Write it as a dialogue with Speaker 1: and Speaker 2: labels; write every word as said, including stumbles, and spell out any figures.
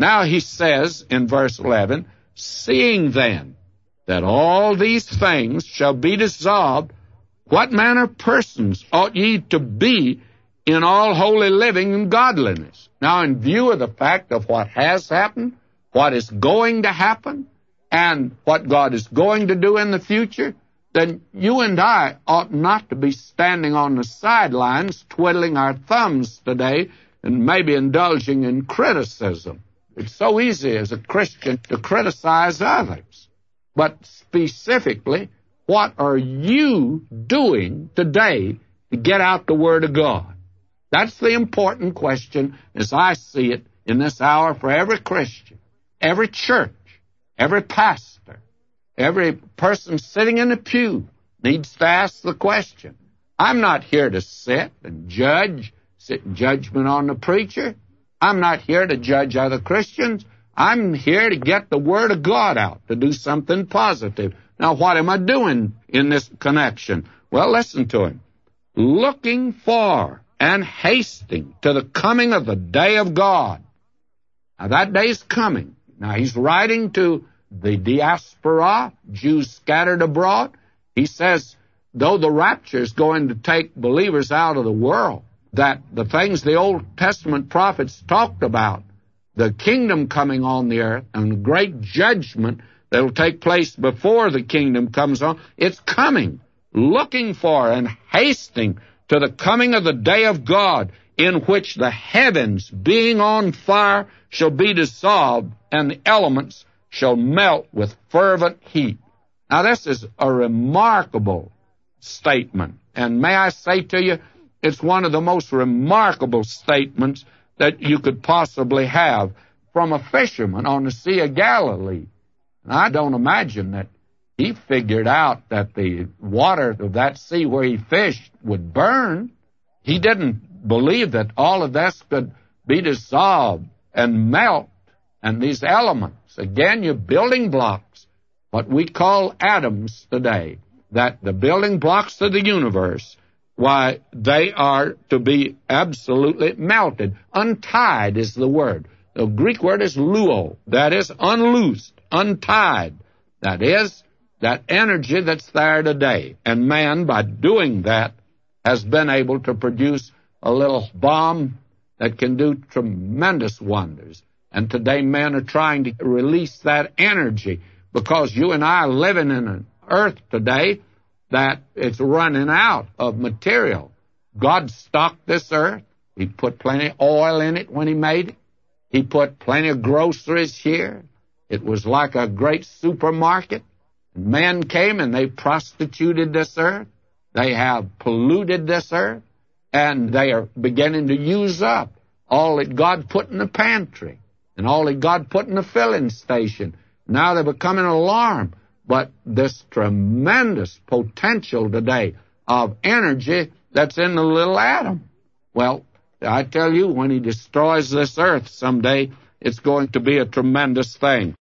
Speaker 1: Now he says in verse eleven, seeing then that all these things shall be dissolved, what manner of persons ought ye to be in all holy living and godliness? Now, in view of the fact of what has happened, what is going to happen, and what God is going to do in the future, then you and I ought not to be standing on the sidelines twiddling our thumbs today and maybe indulging in criticism. It's so easy as a Christian to criticize others. But specifically, what are you doing today to get out the Word of God? That's the important question as I see it in this hour for every Christian, every church, every pastor, every person sitting in the pew needs to ask the question. I'm not here to sit and judge, sit in judgment on the preacher. I'm not here to judge other Christians. I'm here to get the Word of God out, to do something positive. Now, what am I doing in this connection? Well, listen to him. Looking for and hasting to the coming of the day of God. Now, that day is coming. Now, he's writing to the diaspora, Jews scattered abroad. He says, though the rapture is going to take believers out of the world, that the things the Old Testament prophets talked about, the kingdom coming on the earth and the great judgment that will take place before the kingdom comes on, it's coming, looking for and hasting to the coming of the day of God, in which the heavens, being on fire, shall be dissolved, and the elements shall melt with fervent heat. Now, this is a remarkable statement, and may I say to you, it's one of the most remarkable statements that you could possibly have from a fisherman on the Sea of Galilee. And I don't imagine that he figured out that the water of that sea where he fished would burn. He didn't believe that all of this could be dissolved and melt. And these elements, again, your building blocks, what we call atoms today, that the building blocks of the universe, why, they are to be absolutely melted. Untied is the word. The Greek word is luo. That is unloosed, untied. That is that energy that's there today. And man, by doing that, has been able to produce a little bomb that can do tremendous wonders. And today men are trying to release that energy, because you and I are living in an earth today that it's running out of material. God stocked this earth. He put plenty of oil in it when he made it. He put plenty of groceries here. It was like a great supermarket. Men came and they prostituted this earth. They have polluted this earth. And they are beginning to use up all that God put in the pantry and all that God put in the filling station. Now they're becoming alarmed. But this tremendous potential today of energy that's in the little atom. Well, I tell you, when he destroys this earth someday, it's going to be a tremendous thing.